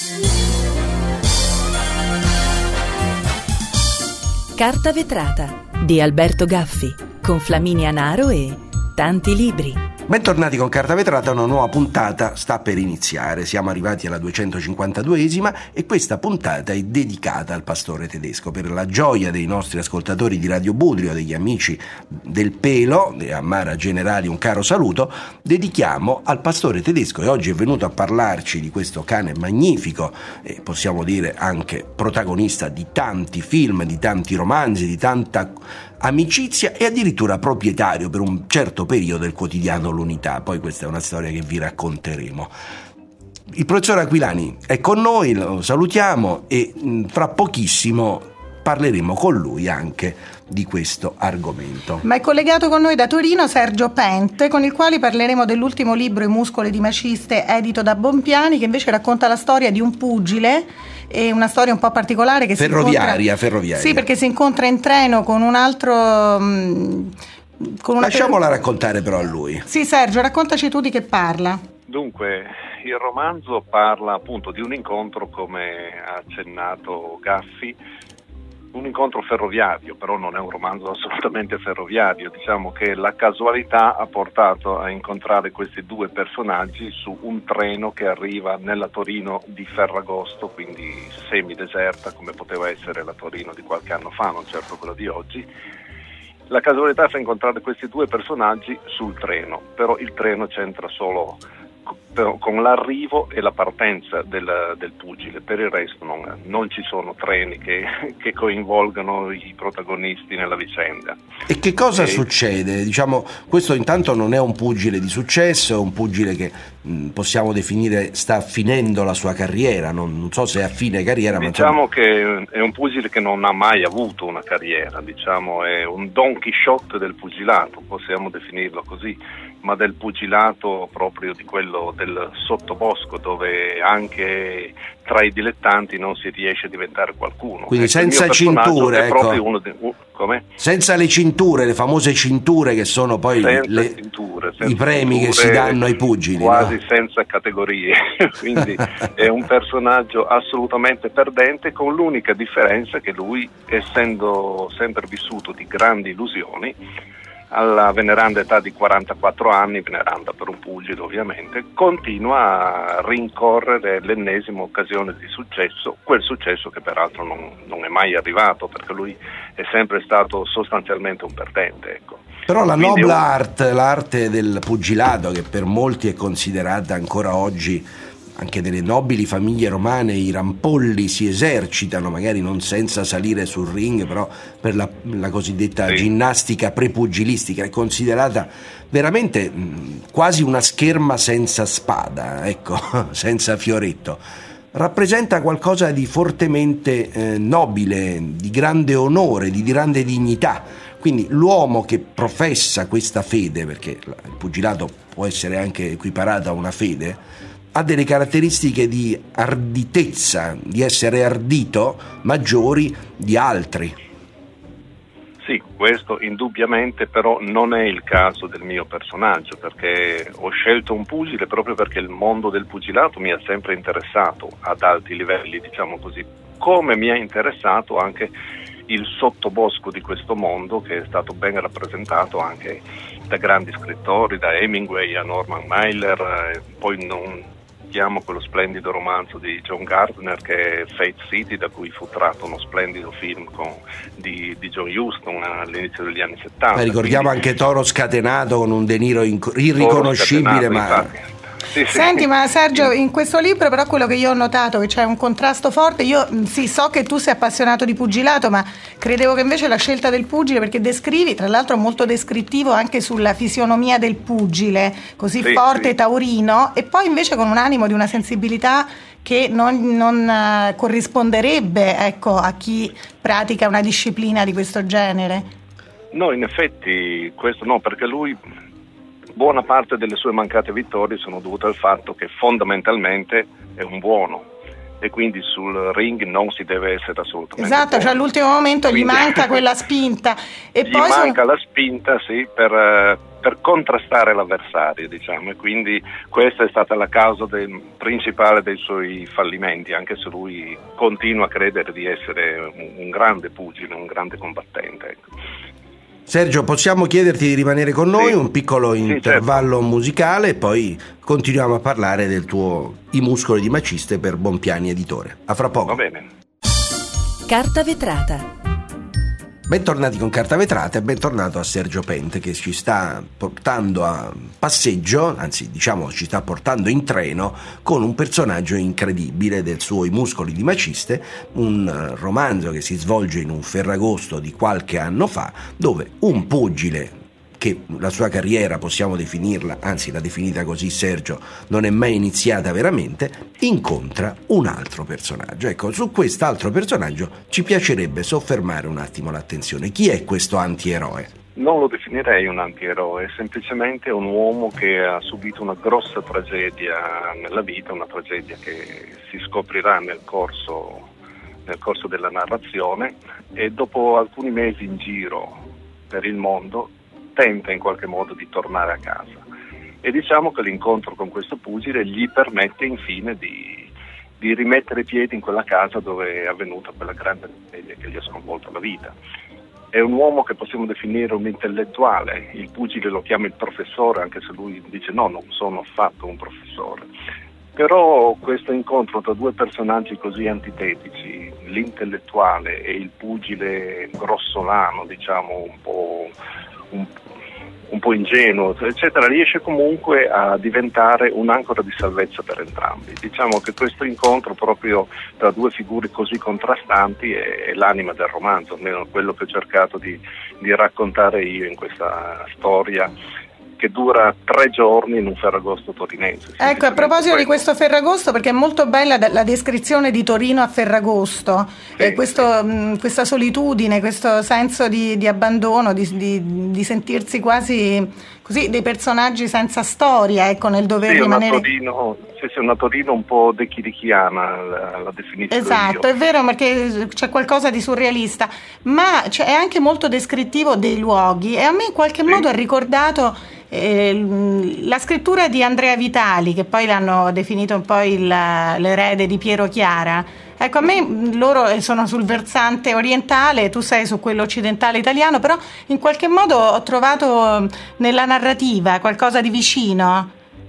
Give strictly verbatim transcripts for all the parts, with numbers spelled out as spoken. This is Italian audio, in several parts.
Carta vetrata di Alberto Gaffi con Flaminia Naro e tanti libri. Bentornati con Carta Vetrata, una nuova puntata sta per iniziare. Siamo arrivati alla duecentocinquantaduesima e questa puntata è dedicata al pastore tedesco. Per la gioia dei nostri ascoltatori di Radio Budrio, degli amici del Pelo, a Mara Generali un caro saluto, dedichiamo al pastore tedesco, e oggi è venuto a parlarci di questo cane magnifico e possiamo dire anche protagonista di tanti film, di tanti romanzi, di tanta amicizia e addirittura proprietario per un certo periodo del quotidiano L'Unità. Poi questa è una storia che vi racconteremo. Il professor Aquilani è con noi, lo salutiamo e fra pochissimo parleremo con lui anche di questo argomento. Ma è collegato con noi da Torino Sergio Pente, con il quale parleremo dell'ultimo libro I muscoli di Maciste, edito da Bompiani, che invece racconta la storia di un pugile, e una storia un po' particolare che ferroviaria, si incontra, ferroviaria. Sì, perché si incontra in treno con un altro mh, con una Lasciamola per... raccontare però a lui. Sì, Sergio, raccontaci tu di che parla. Dunque, il romanzo parla appunto di un incontro, come ha accennato Gaffi, un incontro ferroviario, però non è un romanzo assolutamente ferroviario. Diciamo che la casualità ha portato a incontrare questi due personaggi su un treno che arriva nella Torino di Ferragosto, quindi semideserta, come poteva essere la Torino di qualche anno fa, non certo quella di oggi. La casualità fa incontrare questi due personaggi sul treno, però il treno c'entra solo con l'arrivo e la partenza del, del pugile. Per il resto non, non ci sono treni che, che coinvolgano i protagonisti nella vicenda. E che cosa e... succede? Diciamo, questo intanto non è un pugile di successo, è un pugile che mh, possiamo definire sta finendo la sua carriera, non, non so se è a fine carriera. Diciamo ma che è un pugile che non ha mai avuto una carriera, diciamo è un Don Chisciotte del pugilato, possiamo definirlo così, ma del pugilato proprio di quello del sottobosco, dove anche tra i dilettanti non si riesce a diventare qualcuno. Quindi ecco, senza cinture, è ecco. proprio uno de... uh, come? Senza le cinture, le famose cinture che sono poi le... cinture, i premi cinture, che si danno ai pugili. Quasi no? senza categorie, quindi è un personaggio assolutamente perdente, con l'unica differenza che lui, essendo sempre vissuto di grandi illusioni, alla veneranda età di quarantaquattro anni, veneranda per un pugile ovviamente, continua a rincorrere l'ennesima occasione di successo, quel successo che peraltro non, non è mai arrivato, perché lui è sempre stato sostanzialmente un perdente, ecco. Però la Quindi noble un... art, l'arte del pugilato, che per molti è considerata ancora oggi, anche nelle nobili famiglie romane, i rampolli si esercitano, magari non senza salire sul ring, però per la, la cosiddetta sì. ginnastica prepugilistica, è considerata veramente mh, quasi una scherma senza spada, ecco, senza fioretto. Rappresenta qualcosa di fortemente eh, nobile, di grande onore, di grande dignità. Quindi l'uomo che professa questa fede, perché il pugilato può essere anche equiparato a una fede, ha delle caratteristiche di arditezza, di essere ardito, maggiori di altri. Sì, questo indubbiamente, però non è il caso del mio personaggio, perché ho scelto un pugile proprio perché il mondo del pugilato mi ha sempre interessato ad alti livelli, diciamo così, come mi ha interessato anche il sottobosco di questo mondo, che è stato ben rappresentato anche da grandi scrittori, da Hemingway a Norman Mailer, e poi non chiamo quello splendido romanzo di John Gardner che è Fate City, da cui fu tratto uno splendido film con, di, di John Huston all'inizio degli anni settanta. Ma ricordiamo quindi anche Toro Scatenato con un De Niro inc- irriconoscibile, ma... Infatti. Sì, sì. Senti, ma Sergio, in questo libro però quello che io ho notato che c'è un contrasto forte. Io sì, so che tu sei appassionato di pugilato, ma credevo che invece la scelta del pugile, perché descrivi, tra l'altro molto descrittivo anche sulla fisionomia del pugile, così sì, forte, sì. taurino, e poi invece con un animo di una sensibilità che non, non uh, corrisponderebbe, ecco, a chi pratica una disciplina di questo genere. No, in effetti questo no, perché lui, buona parte delle sue mancate vittorie sono dovute al fatto che fondamentalmente è un buono e quindi sul ring non si deve essere assolutamente esatto, buono. Cioè all'ultimo momento quindi... gli manca quella spinta e gli poi manca sono... la spinta, sì, per, per contrastare l'avversario, diciamo, e quindi questa è stata la causa del, principale dei suoi fallimenti, anche se lui continua a credere di essere un, un grande pugile, un grande combattente, ecco. Sergio, possiamo chiederti di rimanere con noi, sì. un piccolo intervallo, sì, certo, musicale, e poi continuiamo a parlare del tuo I muscoli di Maciste per Bompiani Editore. A fra poco. Va bene. Carta vetrata. Bentornati con Carta Vetrata e bentornato a Sergio Pente, che ci sta portando a passeggio, anzi diciamo ci sta portando in treno con un personaggio incredibile del suo I muscoli di Maciste, un romanzo che si svolge in un Ferragosto di qualche anno fa, dove un pugile, che la sua carriera possiamo definirla, anzi l'ha definita così Sergio, non è mai iniziata veramente, incontra un altro personaggio. Ecco, su quest'altro personaggio ci piacerebbe soffermare un attimo l'attenzione. Chi è questo antieroe? Non lo definirei un antieroe, è semplicemente un uomo che ha subito una grossa tragedia nella vita, una tragedia che si scoprirà nel corso, nel corso della narrazione, e dopo alcuni mesi in giro per il mondo tenta in qualche modo di tornare a casa, e diciamo che l'incontro con questo pugile gli permette infine di, di rimettere piedi in quella casa dove è avvenuta quella grande tragedia che gli ha sconvolto la vita. È un uomo che possiamo definire un intellettuale, il pugile lo chiama il professore, anche se lui dice no, non sono affatto un professore. Però questo incontro tra due personaggi così antitetici, l'intellettuale e il pugile grossolano, diciamo un po' Un, un po' ingenuo, eccetera, riesce comunque a diventare un'ancora di salvezza per entrambi. Diciamo che questo incontro proprio tra due figure così contrastanti è, è l'anima del romanzo, almeno quello che ho cercato di, di raccontare io in questa storia, che dura tre giorni in un Ferragosto torinese. Ecco, a proposito di questo Ferragosto, perché è molto bella la descrizione di Torino a Ferragosto, sì, e questo, sì. mh, questa solitudine, questo senso di, di abbandono, di, di, di sentirsi quasi così dei personaggi senza storia, ecco, nel dover sì, rimanere... Una Torino, sì, sì, una Torino un po' dechirichiana, la, la definisco. Esatto, io. È vero, perché c'è qualcosa di surrealista, ma cioè, è anche molto descrittivo dei luoghi, e a me in qualche sì. modo ha ricordato la scrittura di Andrea Vitali, che poi l'hanno definito un po' il, l'erede di Piero Chiara. Ecco, a me loro sono sul versante orientale, tu sei su quello occidentale italiano, però in qualche modo ho trovato nella narrativa qualcosa di vicino.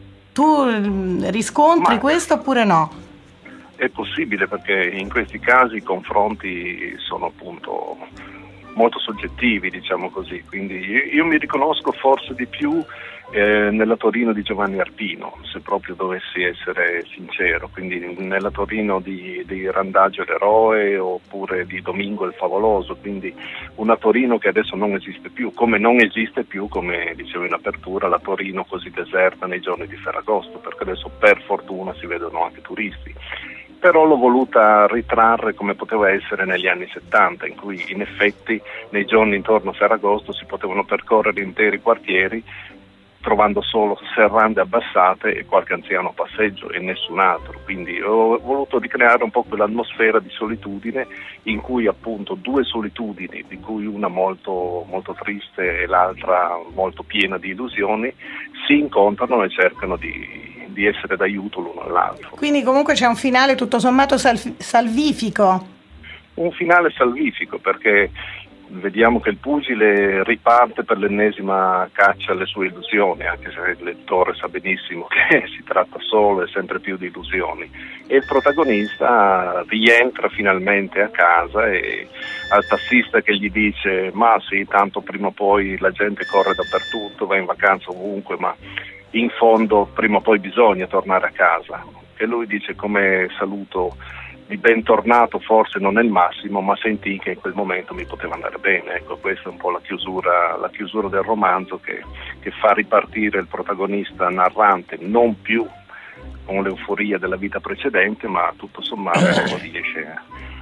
Tu riscontri Ma questo oppure no? È possibile, perché in questi casi i confronti sono appunto molto soggettivi, diciamo così, quindi io, io mi riconosco forse di più eh, nella Torino di Giovanni Arpino, se proprio dovessi essere sincero, quindi nella Torino di, di Randagio l'eroe, oppure di Domingo il Favoloso, quindi una Torino che adesso non esiste più, come non esiste più, come dicevo in apertura, la Torino così deserta nei giorni di Ferragosto, perché adesso per fortuna si vedono anche turisti. Però l'ho voluta ritrarre come poteva essere negli anni settanta, in cui in effetti nei giorni intorno a Ferragosto si potevano percorrere interi quartieri trovando solo serrande abbassate e qualche anziano a passeggio e nessun altro. Quindi ho voluto ricreare un po' quell'atmosfera di solitudine, in cui appunto due solitudini, di cui una molto, molto triste e l'altra molto piena di illusioni, si incontrano e cercano di di essere d'aiuto l'uno all'altro. Quindi comunque c'è un finale tutto sommato sal- salvifico. Un finale salvifico, perché vediamo che il pugile riparte per l'ennesima caccia alle sue illusioni, anche se il lettore sa benissimo che si tratta solo e sempre più di illusioni, e il protagonista rientra finalmente a casa e al tassista che gli dice ma sì, tanto prima o poi la gente corre dappertutto, va in vacanza ovunque, ma in fondo prima o poi bisogna tornare a casa, e lui dice come saluto di bentornato forse non è il massimo, ma sentì che in quel momento mi poteva andare bene. Ecco, questa è un po' la chiusura, la chiusura del romanzo che, che fa ripartire il protagonista narrante, non più con l'euforia della vita precedente, ma tutto sommato riesce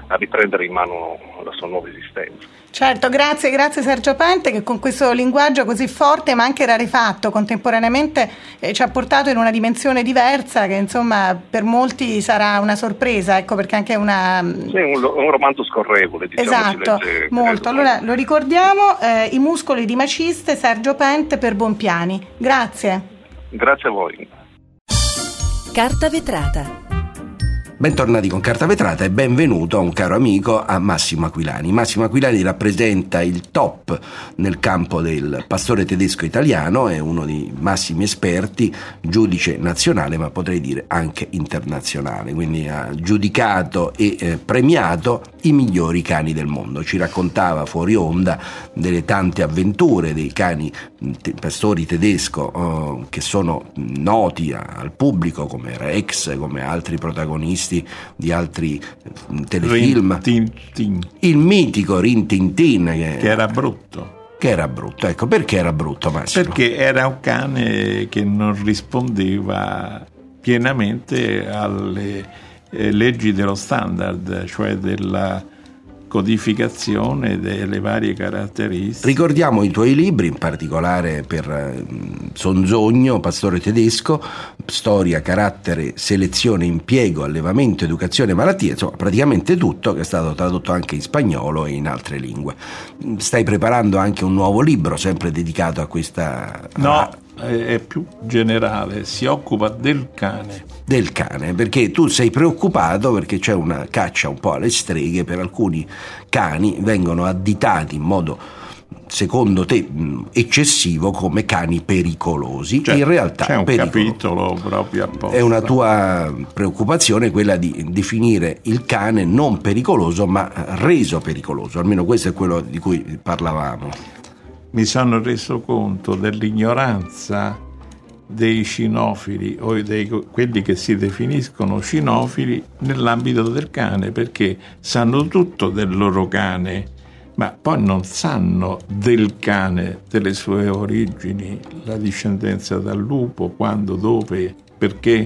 a riprendere in mano la sua nuova esistenza. Certo, grazie, grazie Sergio Pente, che con questo linguaggio così forte ma anche rarefatto contemporaneamente eh, ci ha portato in una dimensione diversa che insomma per molti sarà una sorpresa, ecco, perché anche una... Sì, un, un romanzo scorrevole, diciamo. Esatto, molto. Allora lo ricordiamo, eh, I muscoli di Maciste, Sergio Pente per Bompiani. Grazie. Grazie a voi. Carta vetrata. Bentornati con Carta Vetrata e benvenuto a un caro amico, a Massimo Aquilani. Massimo Aquilani rappresenta il top nel campo del pastore tedesco italiano, è uno dei massimi esperti, giudice nazionale ma potrei dire anche internazionale, quindi ha giudicato e eh, premiato i migliori cani del mondo. Ci raccontava fuori onda delle tante avventure dei cani te- pastori tedesco eh, che sono noti a- al pubblico come Rex, come altri protagonisti di altri telefilm. Rin tin tin. Il mitico Rin Tin Tin che, che era brutto. Che era brutto, ecco, perché era brutto, Massimo? Perché era un cane che non rispondeva pienamente alle eh, leggi dello standard, cioè della codificazione delle varie caratteristiche. Ricordiamo i tuoi libri, in particolare per eh, Sonzogno, Pastore tedesco, storia, carattere, selezione, impiego, allevamento, educazione, malattie, insomma praticamente tutto, che è stato tradotto anche in spagnolo e in altre lingue. Stai preparando anche un nuovo libro, sempre dedicato a questa... No, a... è più generale, si occupa del cane. Del cane, perché tu sei preoccupato perché c'è una caccia un po' alle streghe, per alcuni cani vengono additati in modo secondo te eccessivo come cani pericolosi. Cioè, in realtà c'è un pericolo. capitolo proprio apposta. È una tua preoccupazione quella di definire il cane non pericoloso ma reso pericoloso, almeno questo è quello di cui parlavamo. Mi sono reso conto dell'ignoranza dei cinofili o dei quelli che si definiscono cinofili nell'ambito del cane, perché sanno tutto del loro cane ma poi non sanno del cane, delle sue origini, la discendenza dal lupo, quando, dove, perché,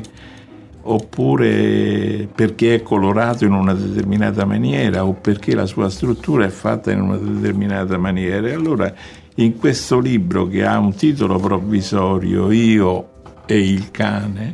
oppure perché è colorato in una determinata maniera o perché la sua struttura è fatta in una determinata maniera. E allora in questo libro, che ha un titolo provvisorio, Io e il cane,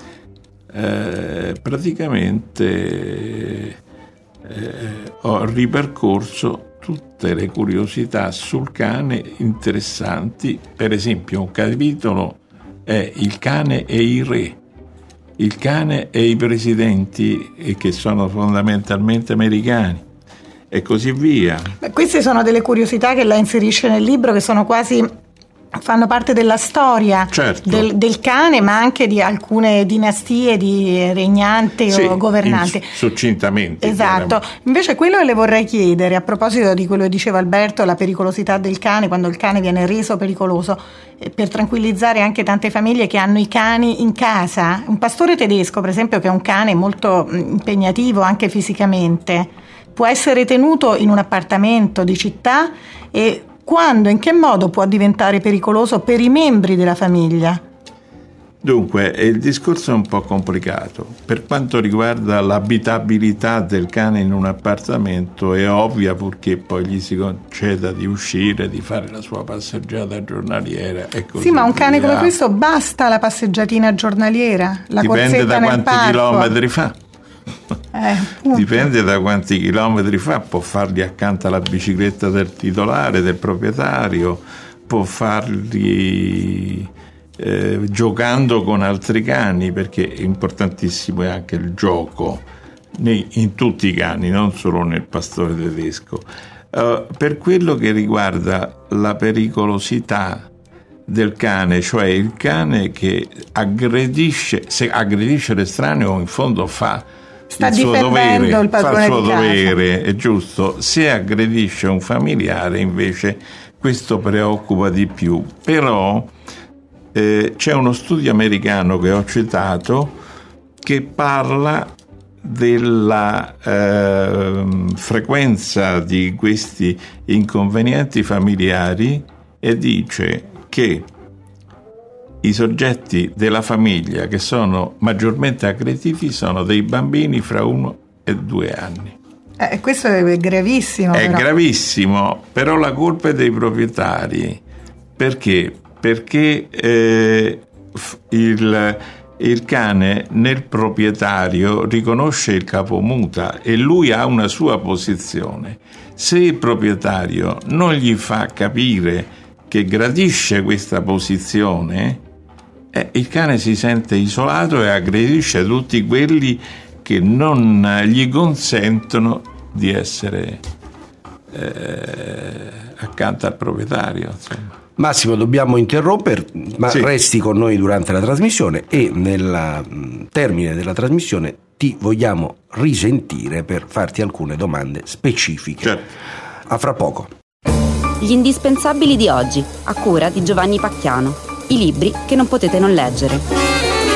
eh, praticamente eh, ho ripercorso tutte le curiosità sul cane interessanti. Per esempio, un capitolo è Il cane e i re, il cane e i presidenti, che sono fondamentalmente americani, e così via. Beh, queste sono delle curiosità che lei inserisce nel libro, che sono quasi, fanno parte della storia, certo, del, del cane, ma anche di alcune dinastie di regnanti, sì, o governanti. In, succintamente. Esatto. Invece quello che le vorrei chiedere, a proposito di quello che diceva Alberto, la pericolosità del cane, quando il cane viene reso pericoloso, eh, per tranquillizzare anche tante famiglie che hanno i cani in casa. Un pastore tedesco, per esempio, che è un cane molto impegnativo anche fisicamente, può essere tenuto in un appartamento di città, e quando, in che modo può diventare pericoloso per i membri della famiglia? Dunque, il discorso è un po' complicato. Per quanto riguarda l'abitabilità del cane in un appartamento, è ovvia, purché poi gli si conceda di uscire, di fare la sua passeggiata giornaliera e così Sì, ma un cane via. come questo basta la passeggiatina giornaliera? La Dipende da nel quanti parco. chilometri fa. Eh, Dipende da quanti chilometri fa, può farli accanto alla bicicletta del titolare, del proprietario, può farli eh, giocando con altri cani, perché è importantissimo anche il gioco nei, in tutti i cani, non solo nel pastore tedesco. Uh, per quello che riguarda la pericolosità del cane, cioè il cane che aggredisce, se aggredisce l'estraneo, in fondo fa Sta il suo difendendo dovere, il padrone fa il suo di casa. dovere, è giusto. Se aggredisce un familiare, invece, questo preoccupa di più. Però eh, c'è uno studio americano che ho citato che parla della eh, frequenza di questi inconvenienti familiari e dice che i soggetti della famiglia che sono maggiormente aggrediti sono dei bambini fra uno e due anni. Eh, questo è gravissimo. È però. gravissimo, però la colpa è dei proprietari. Perché? Perché eh, il, il cane nel proprietario riconosce il capomuta e lui ha una sua posizione. Se il proprietario non gli fa capire che gradisce questa posizione, eh, il cane si sente isolato e aggredisce tutti quelli che non gli consentono di essere eh, accanto al proprietario, insomma. Massimo, dobbiamo interromperti, ma sì. Resti con noi durante la trasmissione e nel termine della trasmissione ti vogliamo risentire per farti alcune domande specifiche. Certo. A fra poco. Gli indispensabili di oggi, a cura di Giovanni Pacchiano. I libri che non potete non leggere.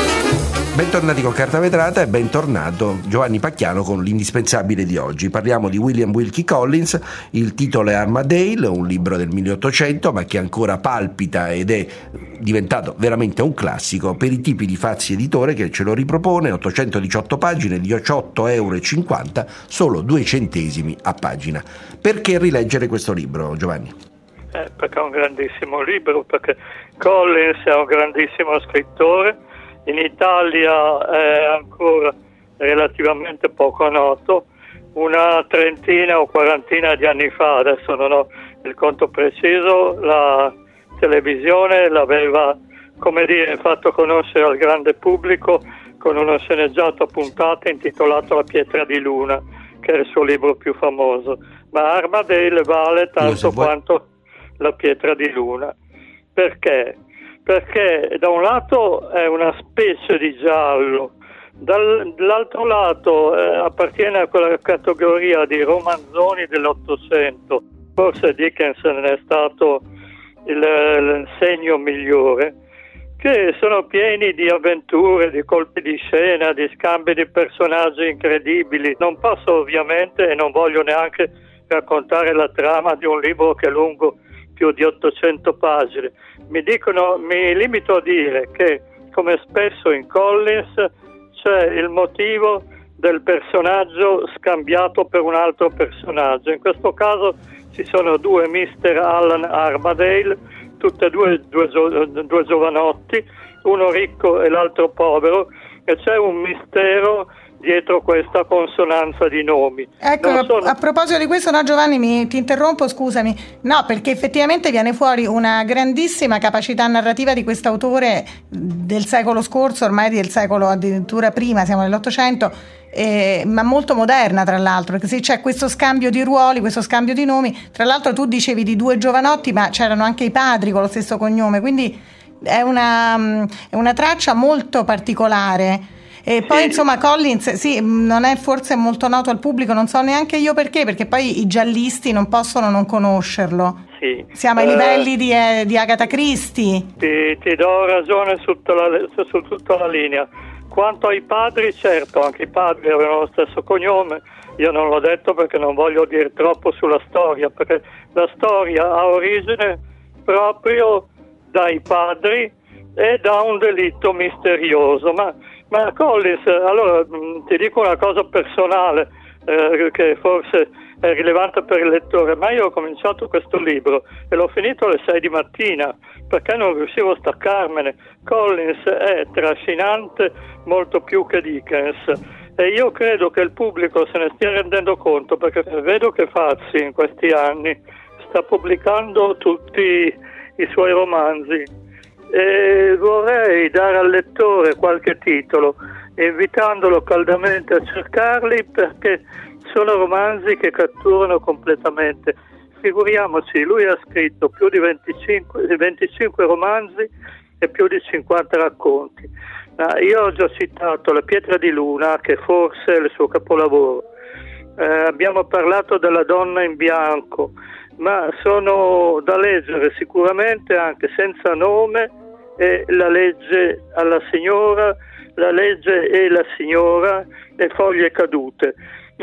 Bentornati con Carta Vetrata e bentornato Giovanni Pacchiano con l'indispensabile di oggi. Parliamo di William Wilkie Collins, il titolo è Armadale, un libro del milleottocento ma che ancora palpita ed è diventato veramente un classico per i tipi di Fazzi Editore che ce lo ripropone, ottocentodiciotto pagine, diciotto euro e cinquanta, solo due centesimi a pagina. Perché rileggere questo libro, Giovanni? Eh, perché è un grandissimo libro, perché Collins è un grandissimo scrittore. In Italia è ancora relativamente poco noto. Una trentina o quarantina di anni fa, adesso non ho il conto preciso, la televisione l'aveva, come dire, fatto conoscere al grande pubblico con uno sceneggiato a puntate intitolato La pietra di luna, che è il suo libro più famoso. Ma Armadale vale tanto quanto La pietra di luna. Perché? Perché da un lato è una specie di giallo, dall'altro lato eh, appartiene a quella categoria di romanzoni dell'Ottocento. Forse Dickens ne è stato il, il segno migliore, che sono pieni di avventure, di colpi di scena, di scambi di personaggi incredibili. Non posso ovviamente e non voglio neanche raccontare la trama di un libro che è lungo più di ottocento pagine. Mi dicono, mi limito a dire che, come spesso in Collins, c'è il motivo del personaggio scambiato per un altro personaggio. In questo caso ci sono due mister Alan Armadale, tutte e due, due, due giovanotti, uno ricco e l'altro povero, e c'è un mistero dietro questa consonanza di nomi. Ecco, sono... a proposito di questo, no Giovanni, mi, ti interrompo, scusami. No, perché effettivamente viene fuori una grandissima capacità narrativa di quest'autore del secolo scorso, ormai del secolo addirittura prima, siamo nell'Ottocento, eh, ma molto moderna tra l'altro, perché sì, c'è questo scambio di ruoli, questo scambio di nomi. Tra l'altro tu dicevi di due giovanotti, ma c'erano anche i padri con lo stesso cognome, quindi è una, è una traccia molto particolare. E poi sì. Insomma Collins sì, non è forse molto noto al pubblico, non so neanche io perché, perché poi i giallisti non possono non conoscerlo. Sì. Siamo ai uh, livelli di, eh, di Agatha Christie. Ti, ti do ragione su tutta, la, su tutta la linea. Quanto ai padri, certo, anche i padri avevano lo stesso cognome. Io non l'ho detto perché non voglio dire troppo sulla storia, perché la storia ha origine proprio dai padri e da un delitto misterioso. Ma Ma Collins, allora ti dico una cosa personale eh, che forse è rilevante per il lettore, ma io ho cominciato questo libro e l'ho finito alle sei di mattina perché non riuscivo a staccarmene. Collins è trascinante molto più che Dickens e io credo che il pubblico se ne stia rendendo conto, perché vedo che Fazzi in questi anni sta pubblicando tutti i suoi romanzi. E vorrei dare al lettore qualche titolo, invitandolo caldamente a cercarli, perché sono romanzi che catturano completamente. Figuriamoci, lui ha scritto più di venticinque, venticinque romanzi e più di cinquanta racconti. Ah, io ho già citato La pietra di luna, che forse è il suo capolavoro. Eh, abbiamo parlato della donna in bianco, ma sono da leggere sicuramente anche Senza nome e La legge alla signora, La legge e la signora e Foglie cadute.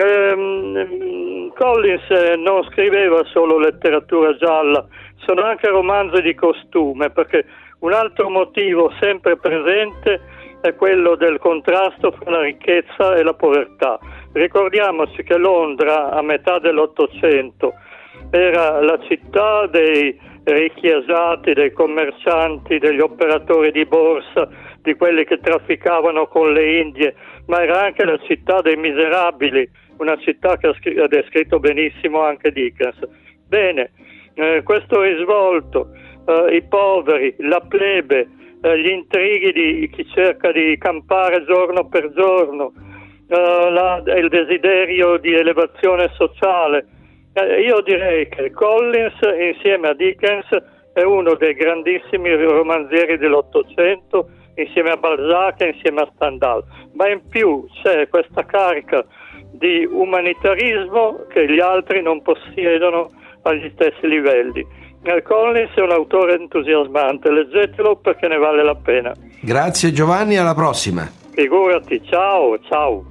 Ehm, Collins non scriveva solo letteratura gialla, sono anche romanzi di costume, perché un altro motivo sempre presente è quello del contrasto fra la ricchezza e la povertà. Ricordiamoci che Londra a metà dell'Ottocento era la città dei ricchi asati, dei commercianti, degli operatori di borsa, di quelli che trafficavano con le Indie, ma era anche la città dei miserabili, una città che ha descritto benissimo anche Dickens. Bene, eh, questo risvolto, eh, i poveri, la plebe, eh, gli intrighi di chi cerca di campare giorno per giorno, eh, la, il desiderio di elevazione sociale. Eh, io direi che Collins, insieme a Dickens, è uno dei grandissimi romanzieri dell'Ottocento, insieme a Balzac e insieme a Stendhal, ma in più c'è questa carica di umanitarismo che gli altri non possiedono agli stessi livelli. Eh, Collins è un autore entusiasmante, leggetelo perché ne vale la pena. Grazie Giovanni, alla prossima. Figurati, ciao, ciao.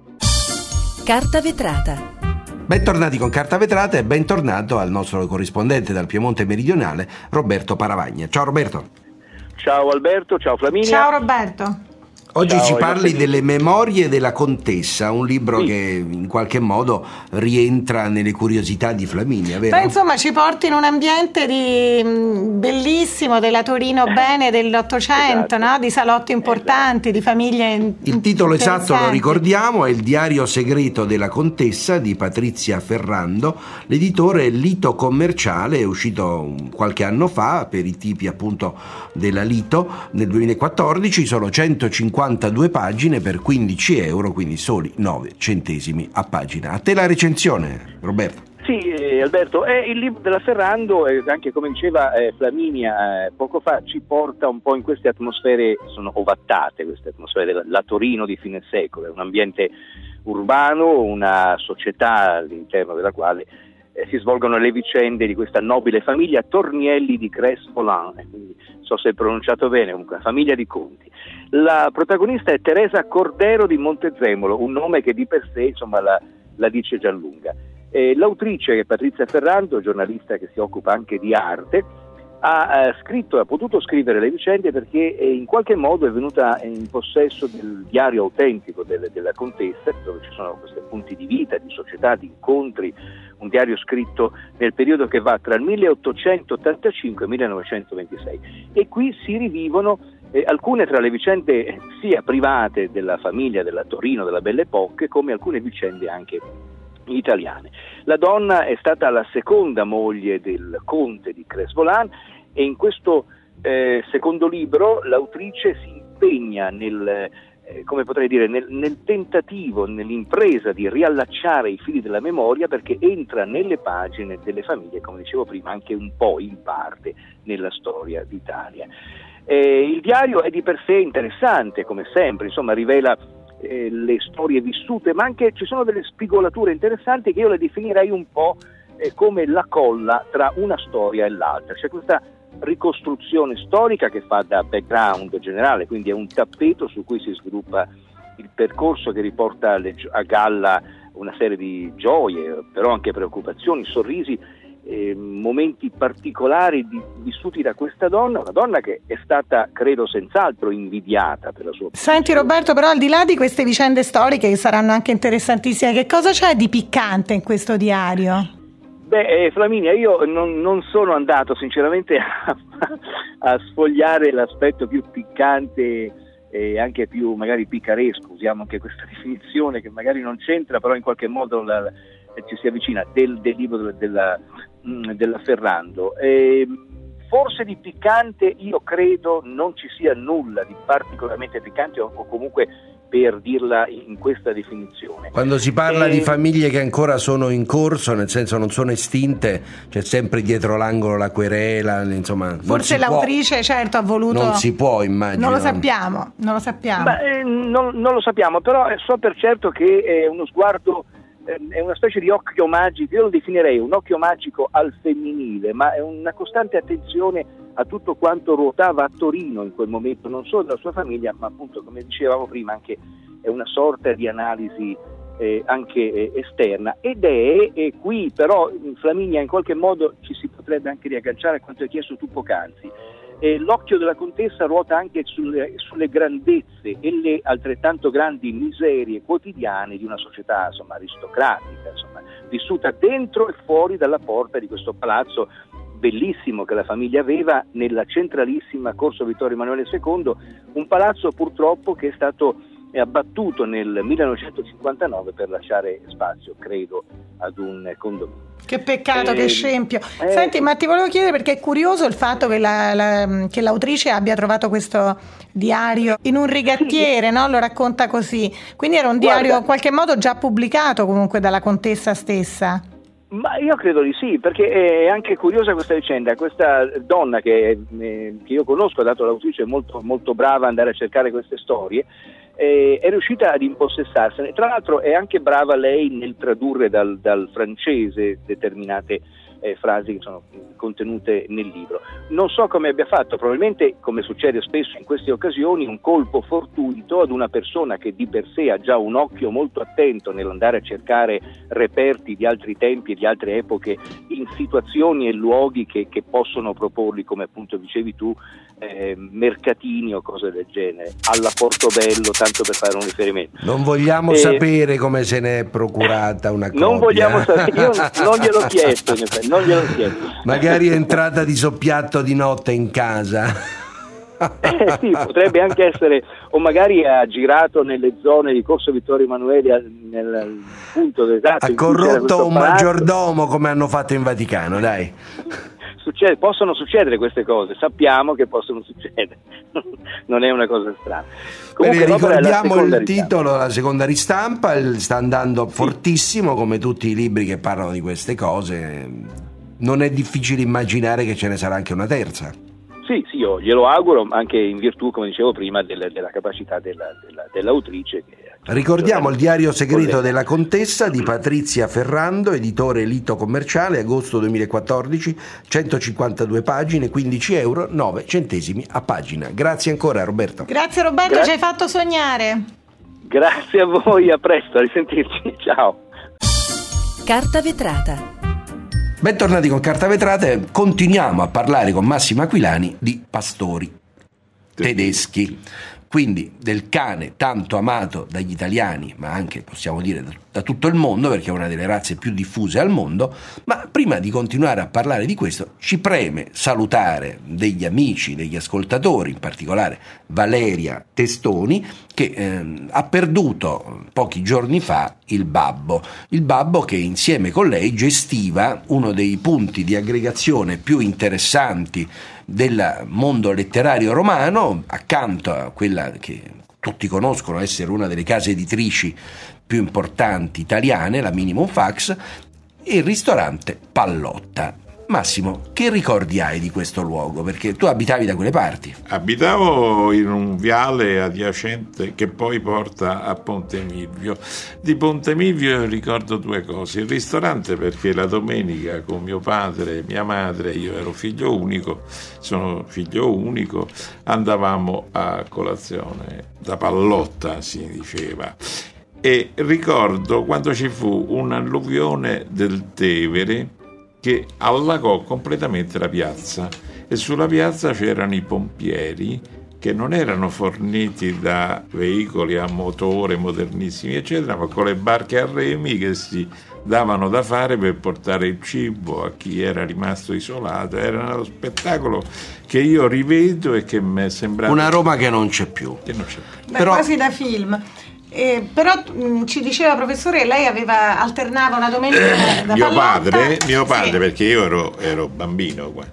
Carta vetrata. Bentornati con Carta Vetrata e bentornato al nostro corrispondente dal Piemonte meridionale, Roberto Paravagna. Ciao Roberto. Ciao Alberto, ciao Flaminia. Ciao Roberto. Oggi Ciao, ci parli io... delle Memorie della Contessa, un libro sì. che in qualche modo rientra nelle curiosità di Flaminia, vero? Beh, insomma, ci porti in un ambiente di, mh, bellissimo della Torino bene dell'Ottocento, esatto. no? Di salotti importanti, esatto. Di famiglie in- Il titolo esatto lo ricordiamo, è Il diario segreto della Contessa di Patrizia Ferrando. L'editore è Lito Commerciale, è uscito qualche anno fa per i tipi appunto della Lito nel duemilaquattordici, sono centocinquantadue pagine per quindici euro, quindi soli nove centesimi a pagina. A te la recensione, Roberto. Sì, eh, Alberto, è il libro della Ferrando, eh, anche come diceva eh, Flaminia eh, poco fa, ci porta un po' in queste atmosfere, sono ovattate queste atmosfere della la Torino di fine secolo, è un ambiente urbano, una società all'interno della quale eh, si svolgono le vicende di questa nobile famiglia Tornielli di Crest-Voland, quindi so se è pronunciato bene, comunque una famiglia di conti. La protagonista è Teresa Cordero di Montezemolo, un nome che di per sé insomma la, la dice già lunga. Eh, l'autrice, che è Patrizia Ferrando, giornalista che si occupa anche di arte, ha eh, scritto, ha potuto scrivere le vicende perché eh, in qualche modo è venuta in possesso del diario autentico del, della Contessa, dove ci sono questi punti di vita, di società, di incontri, un diario scritto nel periodo che va tra il milleottocentottantacinque e il millenovecentoventisei, e qui si rivivono eh, alcune tra le vicende sia private della famiglia della Torino della Belle Époque, come alcune vicende anche italiane. La donna è stata la seconda moglie del conte di Crest-Voland e in questo eh, secondo libro l'autrice si impegna nel, eh, come potrei dire, nel, nel tentativo, nell'impresa di riallacciare i fili della memoria, perché entra nelle pagine delle famiglie, come dicevo prima, anche un po' in parte nella storia d'Italia. Eh, il diario è di per sé interessante, come sempre, insomma rivela eh, le storie vissute, ma anche ci sono delle spigolature interessanti che io le definirei un po' eh, come la colla tra una storia e l'altra. C'è questa ricostruzione storica che fa da background generale, quindi è un tappeto su cui si sviluppa il percorso che riporta a galla una serie di gioie, però anche preoccupazioni, sorrisi, eh, momenti particolari di, vissuti da questa donna, una donna che è stata, credo, senz'altro invidiata per la sua posizione. Senti Roberto, però al di là di queste vicende storiche che saranno anche interessantissime, che cosa c'è di piccante in questo diario? Beh, eh, Flaminia, io non, non sono andato sinceramente a, a sfogliare l'aspetto più piccante e anche più magari picaresco, usiamo anche questa definizione che magari non c'entra, però in qualche modo la, la, ci si avvicina del, del libro della, della, della Ferrando. E forse di piccante io credo non ci sia nulla di particolarmente piccante o, o comunque per dirla in questa definizione. Quando si parla e... di famiglie che ancora sono in corso, nel senso non sono estinte, c'è sempre dietro l'angolo la querela, insomma. Forse l'autrice, può, certo, ha voluto. Non si può, immagino. Non lo sappiamo, non lo sappiamo. Beh, eh, non, non lo sappiamo, però so per certo che è uno sguardo, eh, è una specie di occhio magico, io lo definirei un occhio magico al femminile, ma è una costante attenzione a tutto quanto ruotava a Torino in quel momento, non solo della sua famiglia, ma appunto, come dicevamo prima, anche è una sorta di analisi eh, anche eh, esterna. Ed è e qui però in Flaminia in qualche modo ci si potrebbe anche riagganciare a quanto hai chiesto tu poc'anzi. Eh, l'occhio della contessa ruota anche sulle, sulle grandezze e le altrettanto grandi miserie quotidiane di una società, insomma, aristocratica, insomma, vissuta dentro e fuori dalla porta di questo palazzo bellissimo che la famiglia aveva nella centralissima Corso Vittorio Emanuele secondo, un palazzo purtroppo che è stato abbattuto nel millenovecentocinquantanove per lasciare spazio, credo, ad un condominio. Che peccato, eh, che scempio. Eh, Senti, ma ti volevo chiedere, perché è curioso il fatto che, la, la, che l'autrice abbia trovato questo diario in un rigattiere, sì. No? Lo racconta così. Quindi era un diario Guarda, in qualche modo già pubblicato comunque dalla contessa stessa. Ma io credo di sì, perché è anche curiosa questa vicenda. Questa donna che, eh, che io conosco, ha dato l'autrice, molto, molto brava a andare a cercare queste storie, eh, è riuscita ad impossessarsene. Tra l'altro è anche brava lei nel tradurre dal, dal francese determinate eh, frasi che sono contenute nel libro. Non so come abbia fatto, probabilmente, come succede spesso in queste occasioni, un colpo fortuito ad una persona che di per sé ha già un occhio molto attento nell'andare a cercare reperti di altri tempi e di altre epoche in situazioni e luoghi che, che possono proporli, come appunto dicevi tu, eh, mercatini o cose del genere, alla Portobello, tanto per fare un riferimento. Non vogliamo eh, sapere come se ne è procurata una copia. Non vogliamo sapere, io non gliel'ho chiesto, in effetti, non gliel'ho chiesto. Magari è entrata di soppiatto di notte in casa. Eh, sì, potrebbe anche essere, o magari ha girato nelle zone di Corso Vittorio Emanuele nel punto esatto. Ha corrotto un palazzo. Maggiordomo, come hanno fatto in Vaticano, dai. Succede, possono succedere queste cose, sappiamo che possono succedere, non è una cosa strana. Comunque, Bene, ricordiamo il ristampa. titolo, la seconda ristampa, sta andando sì. fortissimo, come tutti i libri che parlano di queste cose. Non è difficile immaginare che ce ne sarà anche una terza. Sì, sì, io glielo auguro, anche in virtù, come dicevo prima, della, della capacità della, della, dell'autrice. Che Ricordiamo il diario segreto della contessa di Patrizia Ferrando, editore Lito Commerciale, agosto duemilaquattordici, centocinquantadue pagine, quindici euro, nove centesimi a pagina. Grazie ancora, Roberto. Grazie Roberto, Gra- ci hai fatto sognare. Grazie a voi, a presto, a risentirci, ciao. Carta vetrata. Bentornati con Carta Vetrata e continuiamo a parlare con Massimo Aquilani di pastori tedeschi, quindi del cane tanto amato dagli italiani, ma anche possiamo dire da tutto il mondo, perché è una delle razze più diffuse al mondo. Ma prima di continuare a parlare di questo ci preme salutare degli amici, degli ascoltatori, in particolare Valeria Testoni, che ehm, ha perduto pochi giorni fa il babbo, il babbo che insieme con lei gestiva uno dei punti di aggregazione più interessanti del mondo letterario romano, accanto a quella che tutti conoscono essere una delle case editrici più importanti italiane, la Minimum Fax, e il ristorante Pallotta. Massimo, che ricordi hai di questo luogo? Perché tu abitavi da quelle parti. Abitavo in un viale adiacente che poi porta a Ponte Milvio. Di Ponte Milvio ricordo due cose: il ristorante, perché la domenica con mio padre e mia madre, io ero figlio unico, sono figlio unico, andavamo a colazione da Pallotta, si diceva. E ricordo quando ci fu un'alluvione del Tevere che allagò completamente la piazza, e sulla piazza c'erano i pompieri che non erano forniti da veicoli a motore modernissimi eccetera, ma con le barche a remi che si davano da fare per portare il cibo a chi era rimasto isolato. Era uno spettacolo che io rivedo e che mi è sembrato una Roma che non c'è più, che non c'è più. Beh, però quasi da film. Eh, però mh, ci diceva, professore, lei aveva alternava una domenica da mio Pallotta. padre, mio padre sì. Perché io ero, ero bambino qua.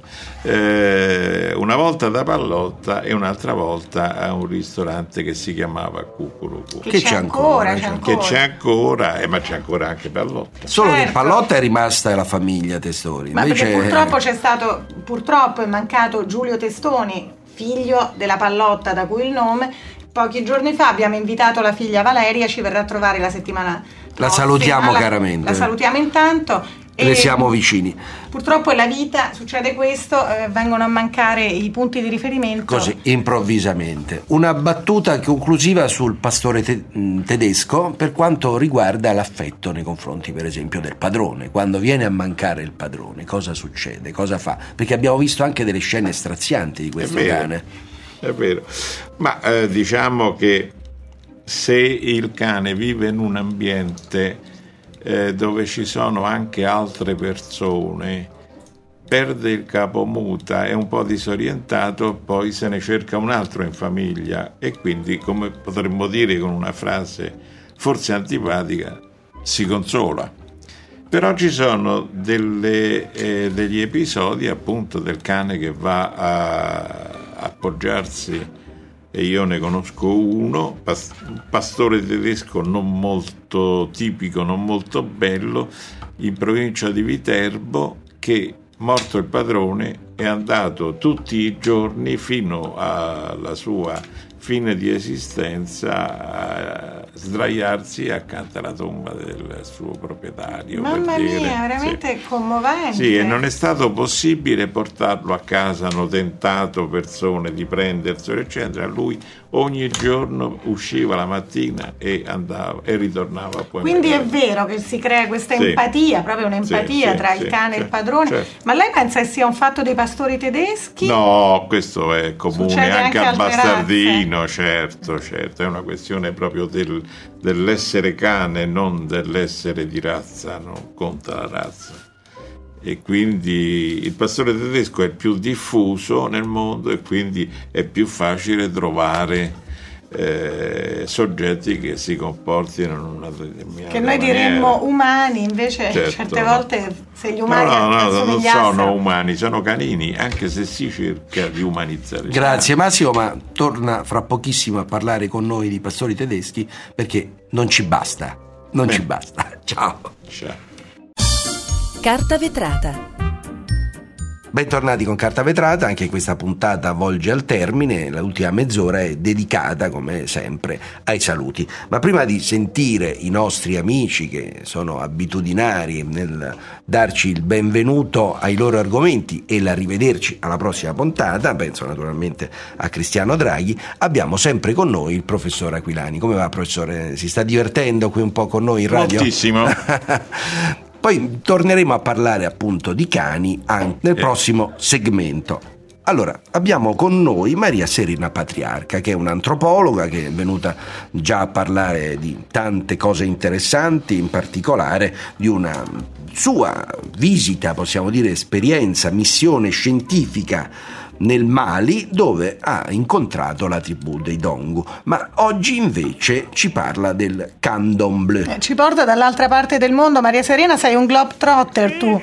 Eh, una volta da Pallotta e un'altra volta a un ristorante che si chiamava Cucurucu, che, che c'è ancora, c'è ancora. che c'è ancora, eh, ma c'è ancora anche Pallotta. Solo certo. che Pallotta è rimasta la famiglia Testori. Ma invece perché purtroppo c'è stato, purtroppo è mancato Giulio Testoni, figlio della Pallotta, da cui il nome. Pochi giorni fa abbiamo invitato la figlia Valeria, ci verrà a trovare la settimana prossima. La salutiamo la, caramente. La salutiamo intanto. le siamo vicini. Purtroppo è la vita, succede questo, eh, vengono a mancare i punti di riferimento. Così, improvvisamente. Una battuta conclusiva sul pastore te- tedesco per quanto riguarda l'affetto nei confronti, per esempio, del padrone. Quando viene a mancare il padrone, cosa succede? Cosa fa? Perché abbiamo visto anche delle scene strazianti di questo è vero, cane. È vero. Ma eh, diciamo che se il cane vive in un ambiente eh, dove ci sono anche altre persone, perde il capomuta, è un po' disorientato, poi se ne cerca un altro in famiglia e quindi, come potremmo dire con una frase forse antipatica, si consola. Però ci sono delle, eh, degli episodi appunto del cane che va a appoggiarsi, e io ne conosco uno, pas- un pastore tedesco non molto tipico, non molto bello, in provincia di Viterbo, che morto il padrone è andato tutti i giorni fino alla sua fine di esistenza a sdraiarsi accanto alla tomba del suo proprietario. Mamma per mia, dire, veramente sì. commovente. Sì, e non è stato possibile portarlo a casa, hanno tentato persone di prenderselo, eccetera. Lui ogni giorno usciva la mattina e andava e ritornava poi. Quindi magari. È vero che si crea questa Sì. empatia, proprio un'empatia Sì, tra sì, il cane sì, e il padrone. certo. Ma lei pensa che sia un fatto dei pastori tedeschi? No, questo è comune Succede anche, anche al altre bastardino, certo, certo, è una questione proprio del, dell'essere cane, non dell'essere di razza, non conta la razza. E quindi il pastore tedesco è il più diffuso nel mondo e quindi è più facile trovare eh, soggetti che si comportino in una determinata Che noi maniera. diremmo umani, invece Certo, certe no. volte se gli umani no, no, no, non assomigliassero. sono umani, sono canini, anche se si cerca di umanizzare. Grazie Massimo, ma torna fra pochissimo a parlare con noi di pastori tedeschi, perché non ci basta, non Beh. ci basta. Ciao. Ciao. Carta vetrata. Bentornati con Carta Vetrata, anche questa puntata volge al termine, l'ultima mezz'ora è dedicata come sempre ai saluti. Ma prima di sentire i nostri amici che sono abitudinari nel darci il benvenuto ai loro argomenti e l'arrivederci alla prossima puntata, penso naturalmente a Cristiano Draghi, abbiamo sempre con noi il professor Aquilani. Come va, professore? Si sta divertendo qui un po' con noi in radio? Moltissimo. Poi torneremo a parlare appunto di cani anche nel prossimo segmento. Allora, abbiamo con noi Maria Serena Patriarca, che è un'antropologa che è venuta già a parlare di tante cose interessanti, in particolare di una sua visita, possiamo dire esperienza, missione scientifica nel Mali, dove ha incontrato la tribù dei Dongu. Ma oggi invece ci parla del candomblé. Eh, ci porta dall'altra parte del mondo. Maria Serena, sei un globetrotter, Sì. tu.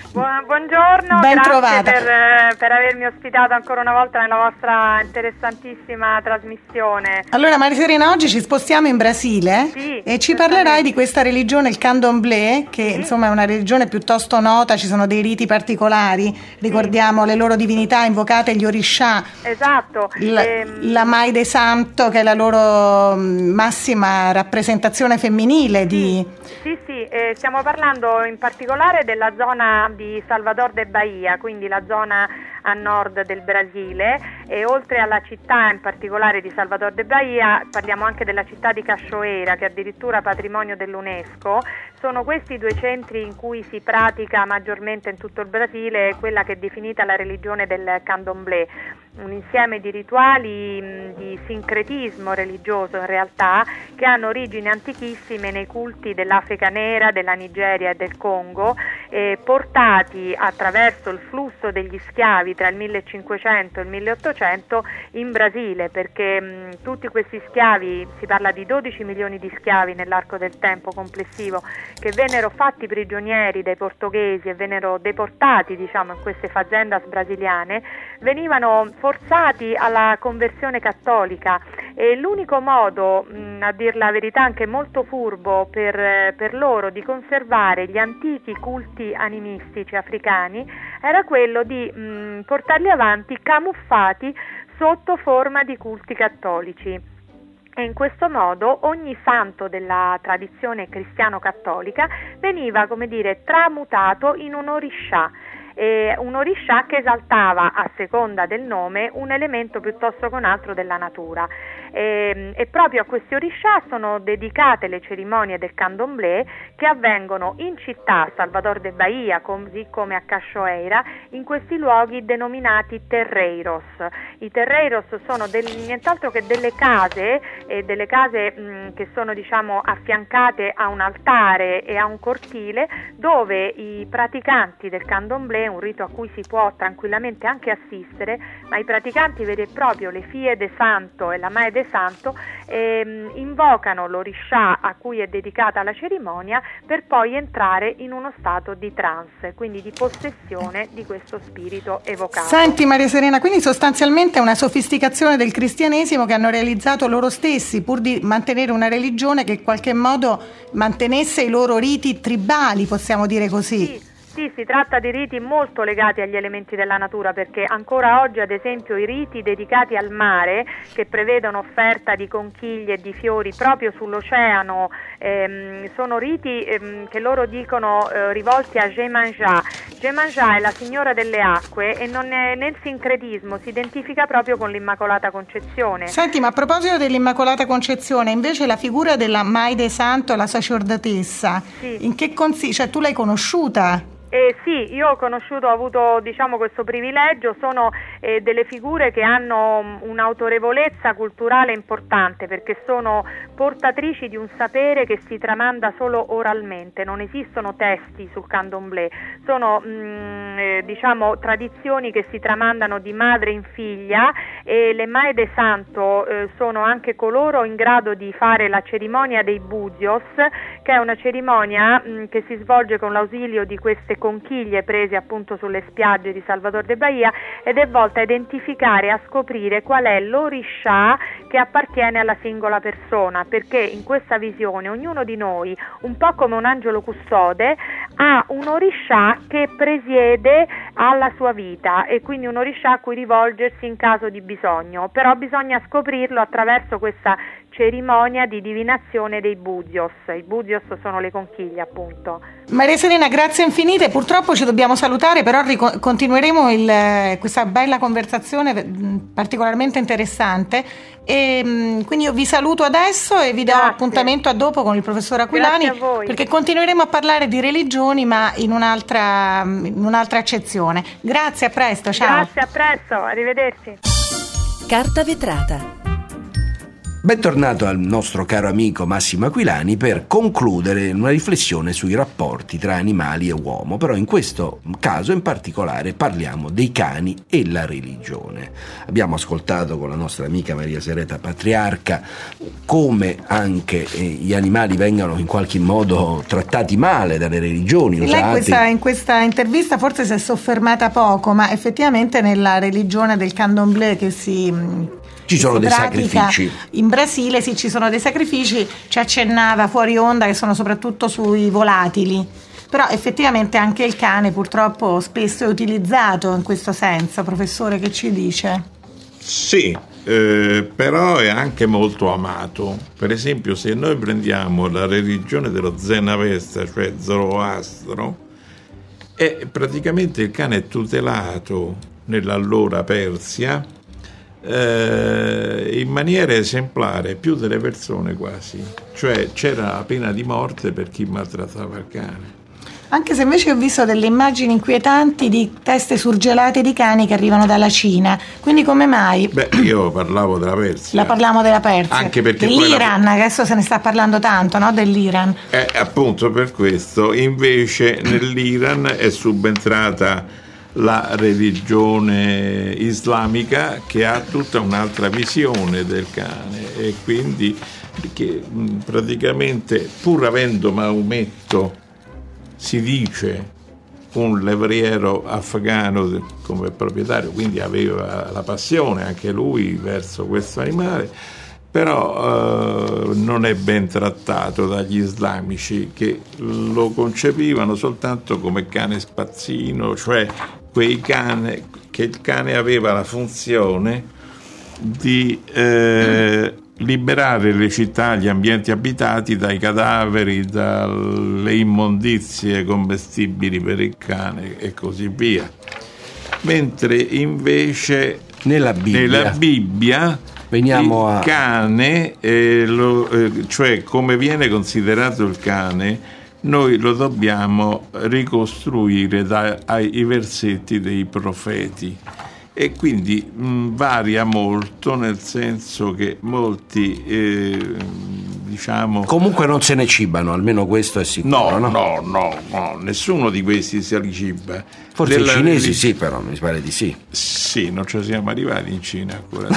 Buongiorno, Ben grazie trovata. per, per avermi ospitato ancora una volta nella vostra interessantissima trasmissione. Allora Maria Serena, oggi ci spostiamo in Brasile Sì, e ci parlerai di questa religione, il candomblé, che insomma è una religione piuttosto nota, ci sono dei riti particolari, ricordiamo le loro divinità invocate, gli orishà, Esatto. la, ehm, la Mai de Santo, che è la loro mh, massima rappresentazione femminile di... Sì, sì, eh, stiamo parlando in particolare della zona di Salvador de Bahia, quindi la zona a nord del Brasile, e oltre alla città in particolare di Salvador de Bahia parliamo anche della città di Cachoeira, che è addirittura patrimonio dell'UNESCO. Sono questi i due centri in cui si pratica maggiormente in tutto il Brasile quella che è definita la religione del candomblé, un insieme di rituali, mh, di sincretismo religioso in realtà, che hanno origini antichissime nei culti dell'Africa nera, della Nigeria e del Congo, eh, portati attraverso il flusso degli schiavi tra il millecinquecento e il milleottocento in Brasile, perché mh, tutti questi schiavi, si parla di dodici milioni di schiavi nell'arco del tempo complessivo, che vennero fatti prigionieri dai portoghesi e vennero deportati, diciamo, in queste fazendas brasiliane, venivano forzati alla conversione cattolica, e l'unico modo, mh, a dir la verità anche molto furbo, per, per loro di conservare gli antichi culti animistici africani era quello di mh, portarli avanti camuffati sotto forma di culti cattolici. E in questo modo ogni santo della tradizione cristiano-cattolica veniva, come dire, tramutato in un orishà. Eh, un orishà che esaltava, a seconda del nome, un elemento piuttosto che un altro della natura. E, e proprio a questi orishà sono dedicate le cerimonie del candomblé, che avvengono in città, Salvador de Bahia, così come a Cachoeira, in questi luoghi denominati terreiros. I terreiros sono del, nient'altro che delle case, eh, delle case mh, che sono, diciamo, affiancate a un altare e a un cortile, dove i praticanti del candomblé, un rito a cui si può tranquillamente anche assistere, ma i praticanti veri e proprio, le fie de santo e la mae de santo, ehm, invocano l'orishà a cui è dedicata la cerimonia, per poi entrare in uno stato di trance, quindi di possessione di questo spirito evocato. Senti Maria Serena, quindi sostanzialmente è una sofisticazione del cristianesimo che hanno realizzato loro stessi, pur di mantenere una religione che in qualche modo mantenesse i loro riti tribali, possiamo dire così. Sì. Sì, si tratta di riti molto legati agli elementi della natura, perché ancora oggi, ad esempio, i riti dedicati al mare, che prevedono offerta di conchiglie e di fiori proprio sull'oceano, ehm, sono riti ehm, che loro dicono eh, rivolti a Jemanja. Jemanja è la signora delle acque e non è, nel sincretismo si identifica proprio con l'Immacolata Concezione. Senti, ma a proposito dell'Immacolata Concezione, invece la figura della Mai de Santo, la sacerdotessa, sì. In che consiste? Cioè, tu l'hai conosciuta? Eh, sì, io ho conosciuto, ho avuto, diciamo, questo privilegio. Sono eh, delle figure che hanno un'autorevolezza culturale importante, perché sono portatrici di un sapere che si tramanda solo oralmente, non esistono testi sul candomblé, sono mh, eh, diciamo tradizioni che si tramandano di madre in figlia, e le Mae de Santo eh, sono anche coloro in grado di fare la cerimonia dei buzios, che è una cerimonia mh, che si svolge con l'ausilio di queste conchiglie prese appunto sulle spiagge di Salvador de Bahia, ed è volta a identificare e a scoprire qual è l'orishà che appartiene alla singola persona, perché in questa visione ognuno di noi, un po' come un angelo custode, ha un orishà che presiede alla sua vita, e quindi un orishà a cui rivolgersi in caso di bisogno, però bisogna scoprirlo attraverso questa cerimonia di divinazione dei buzios. I buzios sono le conchiglie, appunto. Maria Serena, grazie infinite. Purtroppo ci dobbiamo salutare, però ric- continueremo il, questa bella conversazione particolarmente interessante, e mh, quindi io vi saluto adesso e vi do grazie. Appuntamento a dopo con il professor Aquilani, perché continueremo a parlare di religioni, ma in un'altra, in un'altra accezione. Grazie, a presto, ciao. Grazie, a presto, arrivederci. Carta vetrata. Bentornato al nostro caro amico Massimo Aquilani per concludere una riflessione sui rapporti tra animali e uomo, però in questo caso in particolare parliamo dei cani e la religione. Abbiamo ascoltato con la nostra amica Maria Serena Patriarca come anche eh, gli animali vengano in qualche modo trattati male dalle religioni. Lei in questa, in questa intervista forse si è soffermata poco, ma effettivamente nella religione del candomblé che si... Ci sono dei sacrifici. In Brasile sì, ci sono dei sacrifici, ci accennava fuori onda che sono soprattutto sui volatili, però effettivamente anche il cane purtroppo spesso è utilizzato in questo senso. Professore, che ci dice? Sì, eh, però è anche molto amato. Per esempio, se noi prendiamo la religione dello Zen Avesta, cioè Zoroastro, è praticamente il cane è tutelato nell'allora Persia Eh, in maniera esemplare, più delle persone quasi, cioè c'era la pena di morte per chi maltrattava il cane. Anche se invece ho visto delle immagini inquietanti di teste surgelate di cani che arrivano dalla Cina, quindi come mai? Beh, io parlavo della Persia. La parliamo della Persia, anche perché dell'Iran, la... adesso se ne sta parlando tanto, no? Dell'Iran. Eh, appunto per questo, invece nell'Iran è subentrata la religione islamica, che ha tutta un'altra visione del cane, e quindi che praticamente, pur avendo Maometto, si dice, un levriero afghano come proprietario, quindi aveva la passione anche lui verso questo animale, però eh, non è ben trattato dagli islamici, che lo concepivano soltanto come cane spazzino, cioè quei cane che il cane aveva la funzione di eh, liberare le città, gli ambienti abitati dai cadaveri, dalle immondizie commestibili per il cane e così via. Mentre invece nella Bibbia, nella Bibbia veniamo il a... cane, eh, lo, eh, cioè come viene considerato il cane, noi lo dobbiamo ricostruire dai versetti dei profeti. E quindi mh, varia molto, nel senso che molti eh, diciamo comunque non se ne cibano, almeno questo è sicuro. No, no, no, no, no, nessuno di questi si ciba. Forse Della, i cinesi di... sì, però mi pare di sì. Sì, non ci siamo arrivati in Cina ancora.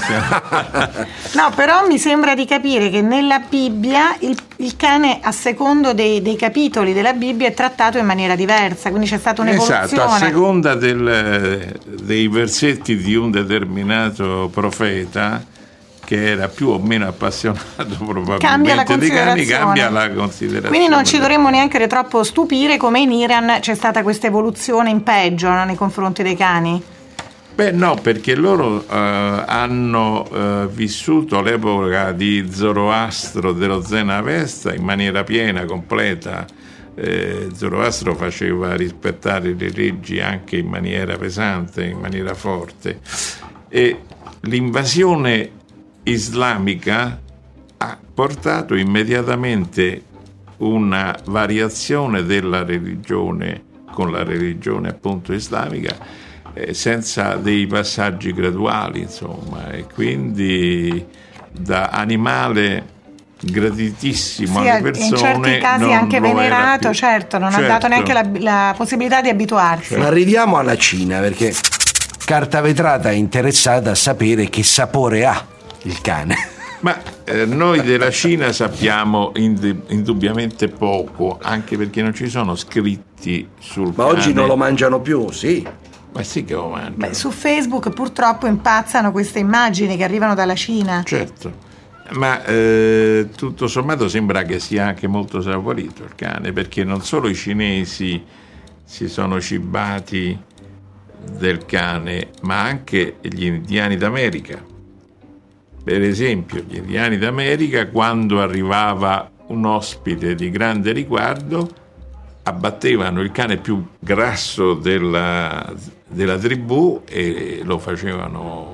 No, però mi sembra di capire che nella Bibbia il, il cane, a secondo dei, dei capitoli della Bibbia, è trattato in maniera diversa, quindi c'è stata un'evoluzione. Esatto, a seconda del, dei versetti di un determinato profeta, che era più o meno appassionato probabilmente di cani, cambia la considerazione. Quindi non ci dovremmo neanche troppo stupire come in Iran c'è stata questa evoluzione in peggio, no, nei confronti dei cani. Beh no, perché loro eh, hanno eh, vissuto l'epoca di Zoroastro, dello Zen Avesta, in maniera piena, completa. eh, Zoroastro faceva rispettare le leggi anche in maniera pesante, in maniera forte, e l'invasione islamica ha portato immediatamente una variazione della religione con la religione appunto islamica, eh, senza dei passaggi graduali, insomma, e quindi da animale graditissimo sì, alle persone, in certi casi anche venerato, certo, non certo. ha dato neanche la, la possibilità di abituarsi. Certo. Ma arriviamo alla Cina, perché Carta Vetrata è interessata a sapere che sapore ha il cane. Ma eh, noi della Cina sappiamo ind- indubbiamente poco, anche perché non ci sono scritti sul Ma cane. oggi non lo mangiano più, sì. Ma sì che lo mangiano. Beh, su Facebook purtroppo impazzano queste immagini che arrivano dalla Cina. Certo, ma eh, tutto sommato sembra che sia anche molto saporito il cane, perché non solo i cinesi si sono cibati del cane, ma anche gli indiani d'America. Per esempio, gli indiani d'America, quando arrivava un ospite di grande riguardo, abbattevano il cane più grasso della, della tribù e lo facevano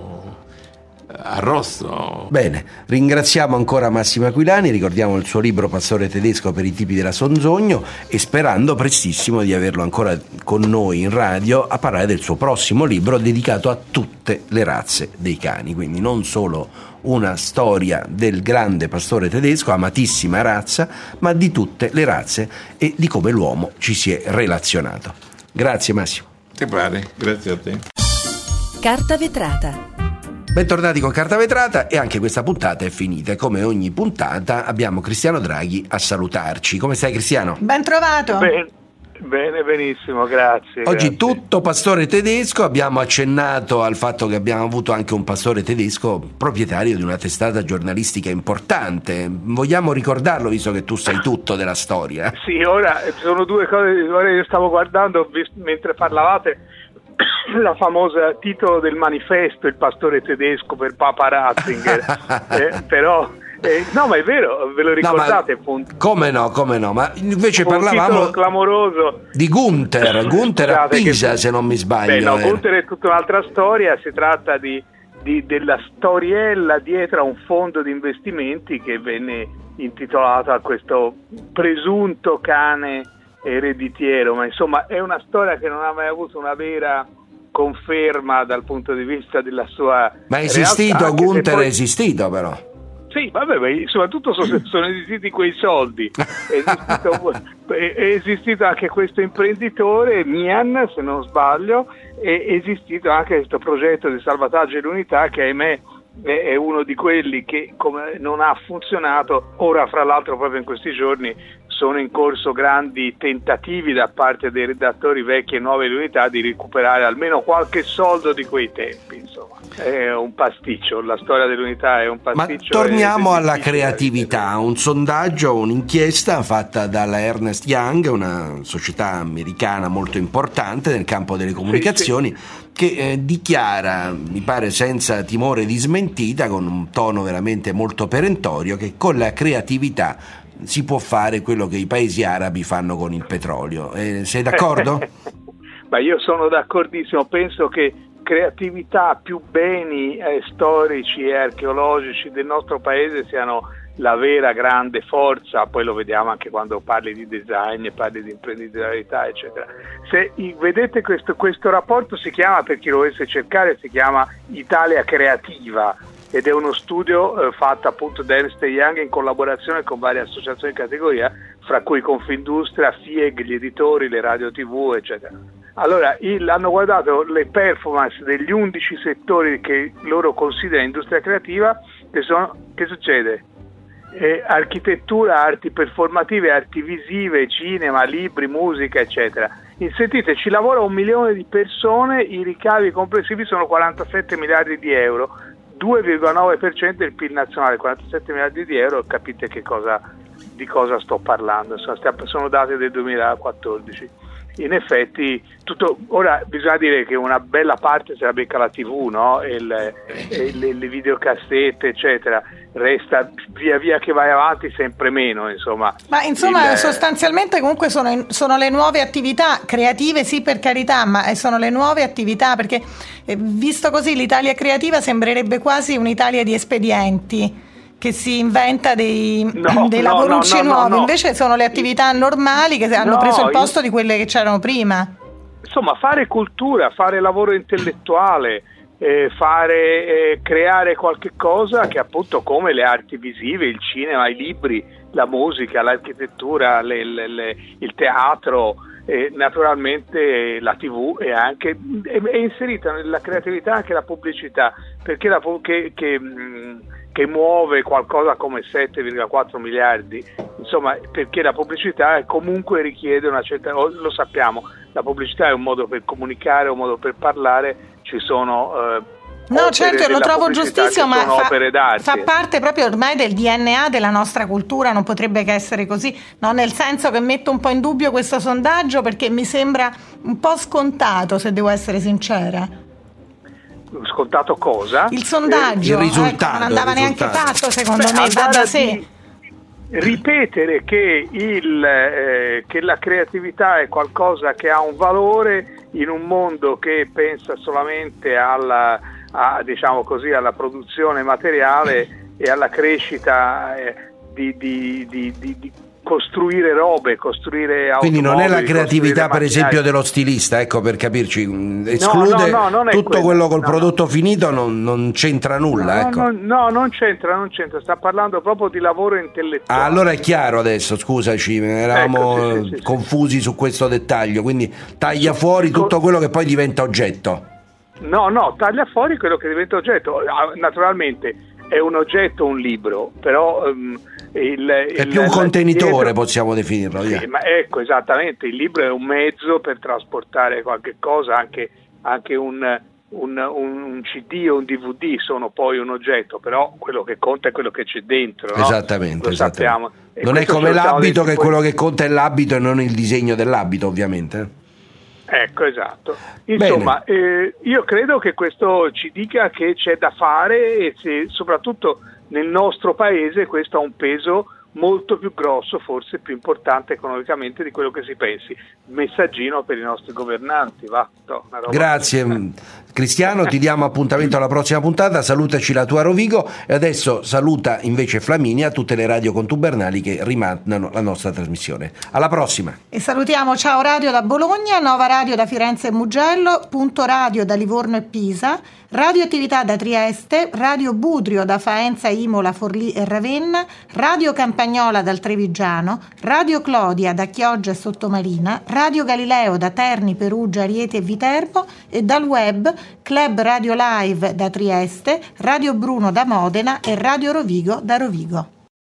arrosto. Bene, ringraziamo ancora Massimo Aquilani, ricordiamo il suo libro Pastore tedesco per i tipi della Sonzogno, e sperando prestissimo di averlo ancora con noi in radio a parlare del suo prossimo libro dedicato a tutte le razze dei cani, quindi non solo una storia del grande pastore tedesco, amatissima razza, ma di tutte le razze e di come l'uomo ci si è relazionato. Grazie Massimo. Ti pare? Grazie a te. Carta Vetrata. Bentornati con Carta Vetrata, e anche questa puntata è finita. E come ogni puntata abbiamo Cristiano Draghi a salutarci. Come stai, Cristiano? Ben trovato. Bene, bene, benissimo, grazie. Oggi grazie. Tutto pastore tedesco. Abbiamo accennato al fatto che abbiamo avuto anche un pastore tedesco proprietario di una testata giornalistica importante. Vogliamo ricordarlo, visto che tu sai tutto della storia? Sì, ora ci sono due cose. Ora io stavo guardando mentre parlavate la famosa titolo del manifesto, il pastore tedesco per Papa Ratzinger. eh, però eh, no, ma è vero, ve lo ricordate? No, appunto? Come no, come no, ma invece un parlavamo clamoroso di Gunther, Gunther a Pisa, che, se non mi sbaglio. Beh, no, Gunther è tutta un'altra storia, si tratta di, di, della storiella dietro a un fondo di investimenti che venne intitolato a questo presunto cane ereditiero, ma insomma è una storia che non ha mai avuto una vera conferma dal punto di vista della sua ma è esistito, realtà, Gunther poi... è esistito però. Sì, vabbè, ma soprattutto sono, sono esistiti quei soldi, è esistito, è esistito anche questo imprenditore, Mian, se non sbaglio, è esistito anche questo progetto di salvataggio dell'unità che ahimè è uno di quelli che come non ha funzionato. Ora fra l'altro proprio in questi giorni sono in corso grandi tentativi da parte dei redattori vecchi e nuove unità di recuperare almeno qualche soldo di quei tempi, insomma. È un pasticcio, la storia dell'unità è un pasticcio. Ma torniamo alla creatività. Un sondaggio, un'inchiesta fatta dalla Ernst Young, una società americana molto importante nel campo delle comunicazioni, sì, sì. che eh, dichiara, mi pare senza timore di smentita, con un tono veramente molto perentorio, che con la creatività si può fare quello che i paesi arabi fanno con il petrolio. Eh, sei d'accordo? Ma io sono d'accordissimo, penso che creatività più beni eh, storici e archeologici del nostro paese siano la vera grande forza. Poi lo vediamo anche quando parli di design, parli di imprenditorialità, eccetera. Se vedete questo, questo rapporto si chiama, per chi lo volesse cercare, si chiama Italia Creativa, ed è uno studio eh, fatto appunto da Ernst Young in collaborazione con varie associazioni di categoria, fra cui Confindustria, F I E G, gli editori, le radio tivù, eccetera. Allora, il, hanno guardato le performance degli undici settori che loro considerano industria creativa, che sono, che succede? Eh, architettura, arti performative, arti visive, cinema, libri, musica, eccetera. Sentite, ci lavora un milione di persone, i ricavi complessivi sono quarantasette miliardi di euro, due virgola nove per cento del P I L nazionale, quarantasette miliardi di euro, capite che cosa, di cosa sto parlando, sono, sono dati del duemilaquattordici. In effetti, tutto, ora bisogna dire che una bella parte se la becca la tivù, no? E le, e le, le videocassette, eccetera, resta via via che vai avanti sempre meno, insomma. Ma insomma, il, sostanzialmente comunque sono, sono le nuove attività creative, sì, per carità, ma sono le nuove attività, perché eh, visto così l'Italia creativa sembrerebbe quasi un'Italia di espedienti, che si inventa dei, no, dei no, lavorucci no, no, nuovi, no, no. Invece sono le attività normali che hanno no, preso il posto io... di quelle che c'erano prima. Insomma, fare cultura, fare lavoro intellettuale, eh, fare eh, creare qualche cosa che appunto, come le arti visive, il cinema, i libri, la musica, l'architettura, le, le, le, il teatro, eh, naturalmente la tivù, e anche è, è inserita nella creatività anche la pubblicità, perché la che, che mh, che muove qualcosa come sette virgola quattro miliardi, insomma, perché la pubblicità comunque richiede una certa, lo sappiamo, la pubblicità è un modo per comunicare, un modo per parlare, ci sono eh, no, certo, lo trovo giustissimo, ma fa, fa parte proprio ormai del D N A della nostra cultura, non potrebbe che essere così, no? Nel senso che metto un po' in dubbio questo sondaggio, perché mi sembra un po' scontato, se devo essere sincera. Scontato cosa? Il sondaggio, il risultato, ecco, non andava il neanche risultato. fatto, secondo Beh, me, va da sé. Ripetere che, il, eh, che la creatività è qualcosa che ha un valore in un mondo che pensa solamente alla, a, diciamo così, alla produzione materiale e alla crescita eh, di, di, di, di, di costruire robe, costruire automobili. Quindi non è la creatività, per esempio, dello stilista, ecco, per capirci, esclude no, no, no, tutto quello, quello col no, prodotto no. finito, non, non c'entra nulla, no, ecco. no, no, non c'entra, non c'entra, sta parlando proprio di lavoro intellettuale. Ah, allora è chiaro adesso, scusaci, eravamo ecco, sì, sì, sì, confusi sì. su questo dettaglio, quindi taglia fuori tutto quello che poi diventa oggetto. No, no, taglia fuori quello che diventa oggetto. Naturalmente è un oggetto un libro, però um, il, è il, più un contenitore, dietro, possiamo definirlo. Sì, yeah. ma ecco, esattamente, il libro è un mezzo per trasportare qualche cosa, anche, anche un, un, un, un C D o un D V D sono poi un oggetto, però quello che conta è quello che c'è dentro, no? Esattamente, Lo esattamente. sappiamo. E non è come l'abito, che poi... quello che conta è l'abito e non il disegno dell'abito, ovviamente. Ecco, esatto. Insomma, eh, io credo che questo ci dica che c'è da fare, e se, soprattutto nel nostro paese questo ha un peso molto più grosso, forse più importante economicamente di quello che si pensi. Messaggino per i nostri governanti, va. No, una roba Grazie così. Cristiano, ti diamo appuntamento alla prossima puntata, salutaci la tua Rovigo, e adesso saluta invece Flaminia, tutte le radio contubernali che rimandano la nostra trasmissione. Alla prossima. E salutiamo Ciao Radio da Bologna, Nova Radio da Firenze e Mugello, Punto Radio da Livorno e Pisa, Radio Attività da Trieste, Radio Budrio da Faenza, Imola, Forlì e Ravenna, Radio Campagnola dal Trevigiano, Radio Clodia da Chioggia e Sottomarina, Radio Galileo da Terni, Perugia, Rieti e Viterbo, e dal web Club Radio Live da Trieste, Radio Bruno da Modena e Radio Rovigo da Rovigo.